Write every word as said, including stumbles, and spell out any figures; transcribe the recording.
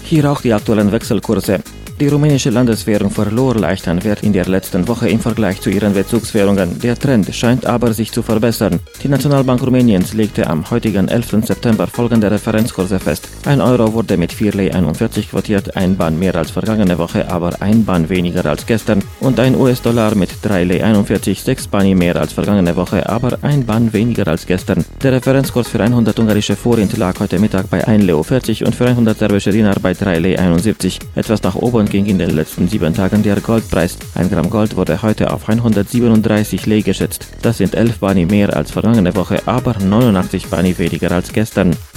Hier auch die aktuellen Wechselkurse. Die rumänische Landeswährung verlor leicht an Wert in der letzten Woche im Vergleich zu ihren Bezugswährungen. Der Trend scheint aber sich zu verbessern. Die Nationalbank Rumäniens legte am heutigen elften September folgende Referenzkurse fest. Ein Euro wurde mit vier Lei einundvierzig quotiert, ein Ban mehr als vergangene Woche, aber ein Ban weniger als gestern. Und ein U S-Dollar mit drei Lei einundvierzig, sechs Bani mehr als vergangene Woche, aber ein Ban weniger als gestern. Der Referenzkurs für hundert ungarische Forint lag heute Mittag bei ein Leu vierzig und für hundert serbische Dinar bei drei Lei einundsiebzig. Etwas nach oben ging in den letzten sieben Tagen der Goldpreis. Ein Gramm Gold wurde heute auf hundertsiebenunddreißig Lei geschätzt. Das sind elf Bani mehr als vergangene Woche, aber neunundachtzig Bani weniger als gestern.